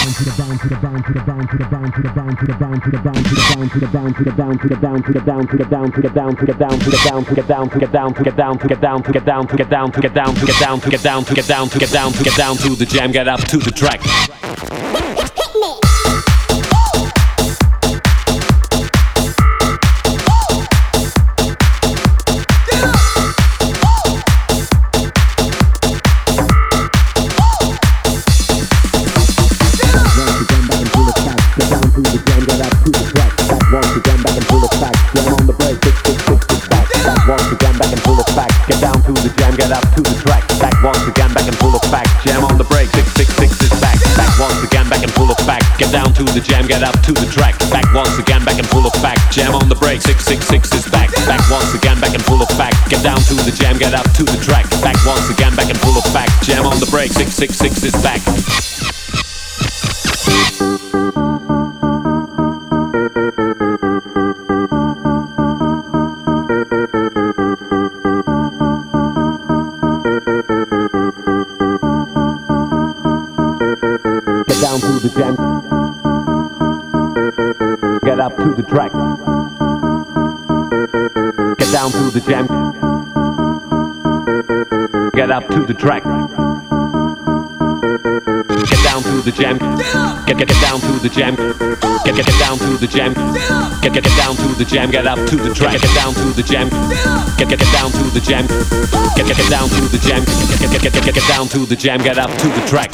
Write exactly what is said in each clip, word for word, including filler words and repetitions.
to the jam, get up to the track. The jam, get up to the track. Back once again, back and full of fact. Jam on the break, six six six is back. Back once again, back and full of fact. Get down to the jam, get up to the track. Back once again, back and full of fact. Jam on the break, six six six is back. Get down to the jam. Get up to the track. Get down to the jam. Get up to the track. Get down to the jam. Get get get down to the jam. Get get get down to the jam. Get get get down to the jam. Get up to the track. Get down to the jam. Get get get down to the jam. Get get get down to the jam. Get get get get get down to the jam. Get up to the track.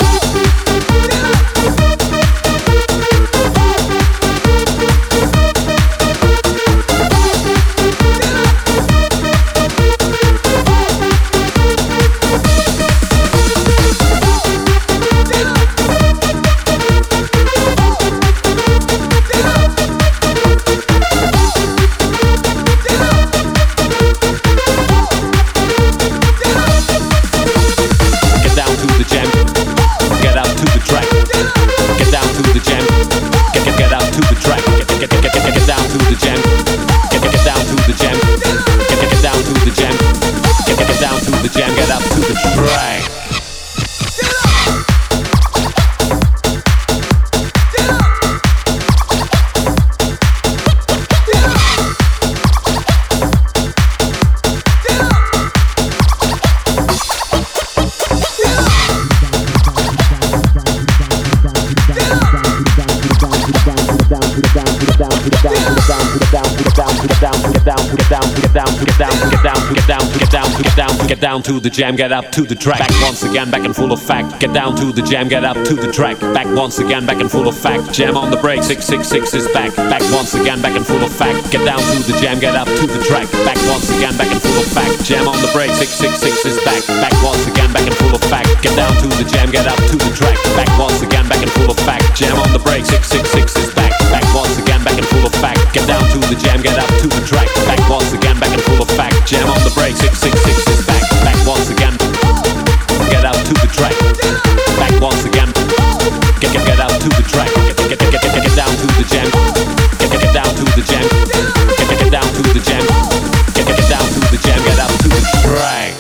Get down to the jam, get up to the track. Back once again, back and full of fact. Get down to the jam, get up to the track. Back once again, back and full of fact. Jam on the break, six six six is back. Back once again, back and full of fact. Get down to the jam, get up to the track. Back once again, back and full of fact. Jam on the break, six six six is back. Back once again, back and full of fact. Get down to the jam, get up to the track. Back once again, back and full of fact. Jam on the break, six six six is back. Back once again, back and full of fact. Get down to the jam, get up to the track. Back once again, back and full of fact. Jam on the break, six six six is back. Back once again, get out to the track. Back once again, get get get out to the track. Get get get get get get down to the jam. Get get get down to the jam. Get get get down to the jam. Get get get down to the jam. Get out to the track.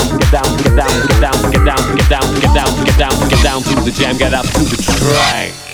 Get down to the jam, get up to the track.